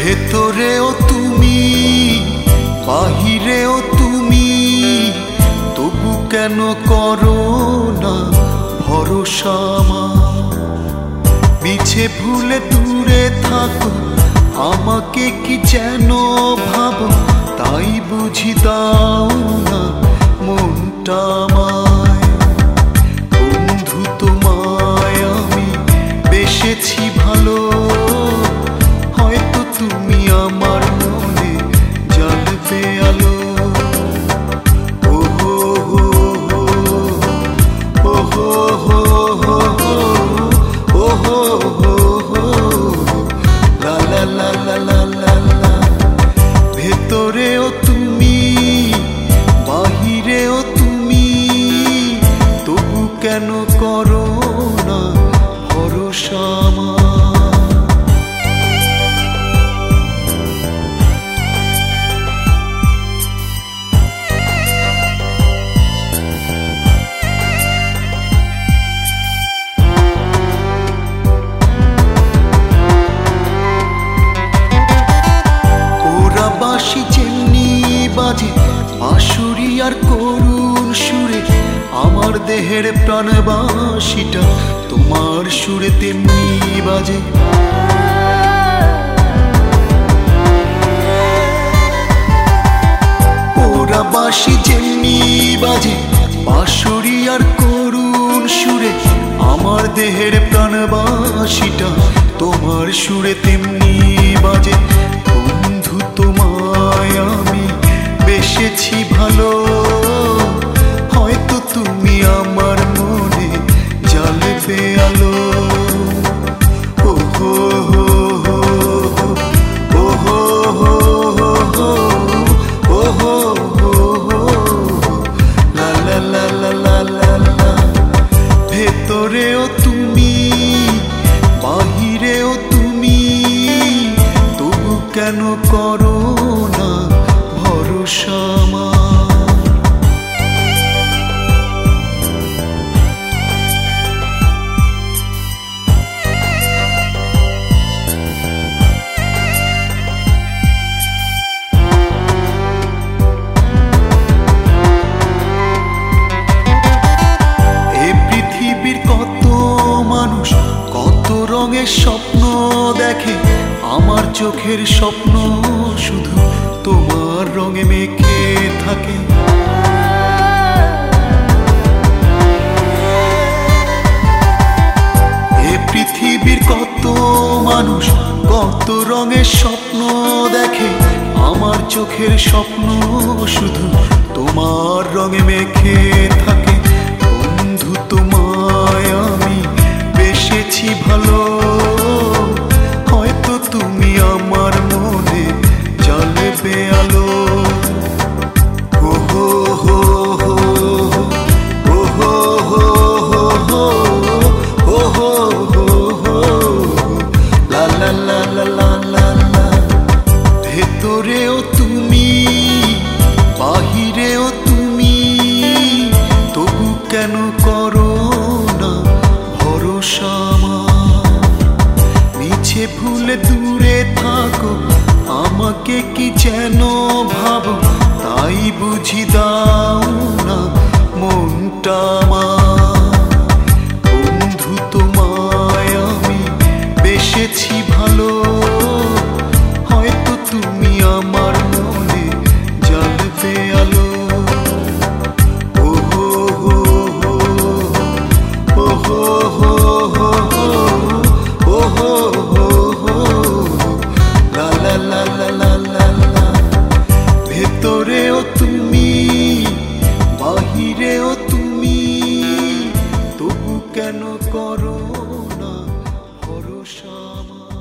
ভেতরেও তুমি বাহিরেও তুমি, তবু কেন করো না ভরসা আমার? মিছে ভুলে দূরে থাকো, আমাকে কি যেন ভাবো, তাই বুঝি দাও না মনটা আমায়। বন্ধু তোমায় আমি বেসেছি ভালো, হয়তো তুমি আমার মনে জ্বালবে আলো। ওহো হো হো, ওহো হো হো হো, ওহো হো হো, লা লা লা লা লা লা লা। ভেতরেও তুমি বাহিরেও তুমি, তবু কেন করো না ভরসা আমার? বাঁশি যেমনি বাজে বাঁশুরি আর করুণ সুরে, আমার দেহের প্রাণবাসীটা তোমার সুরে তেমনি বাজে। ওরা বাঁশি যেমনি বাজে বাঁশুরি আর করুণ সুরে, আমার দেহের প্রাণবাসীটা তোমার সুরে তেমনি বাজে। বন্ধু তোমায় আমি বেসেছি ভালো, হয়তো তুমি আমার মনে জ্বালবে আলো। ওহো হো হো, ওহো হো হো, ওহো হো হো, লা লা লা লা লা লা লা। ভেতরেও তুমি বাহিরেও তুমি, তবু কেন করো না ভরসা আমার? এ পৃথিবীর কত মানুষ কত রঙের স্বপ্ন দেখে, আমার চোখের স্বপ্ন শুধু তোমার রঙে মেখে থাকে। এ পৃথিবীর কত মানুষ কত রঙের স্বপ্ন দেখে, আমার চোখের স্বপ্ন শুধু তোমার রঙে মেখে থাকে। বন্ধু তোমায় আমি বেসেছি ভালো, হয়তো তুমি আমার মনে জ্বালবে আলো। ওহো হো হো, ওহো হো হো হো, ওহো হো হো, লা লা লা লা লা লা লা। ভেতরেও তুমি বাহিরেও তুমি, তবু কেন করো না ভরসা আমার? মিছে ভুলে দূরে থাকো, আমাকে কি যেন ভাবো, তাই বুঝি দাও না মনটা আমার। বন্ধু তোমায় আমি বেসেছি ভালো, হয়তো তুমি আমার মনে জ্বালবে আলো। ওহো হো হো, ওহো হো হো, ওহো হো হো, লা লা লা লা লা লা লা। ভেতরেও তুমি বাহিরেও তুমি, তবু কেন করো না ভরসা আমার?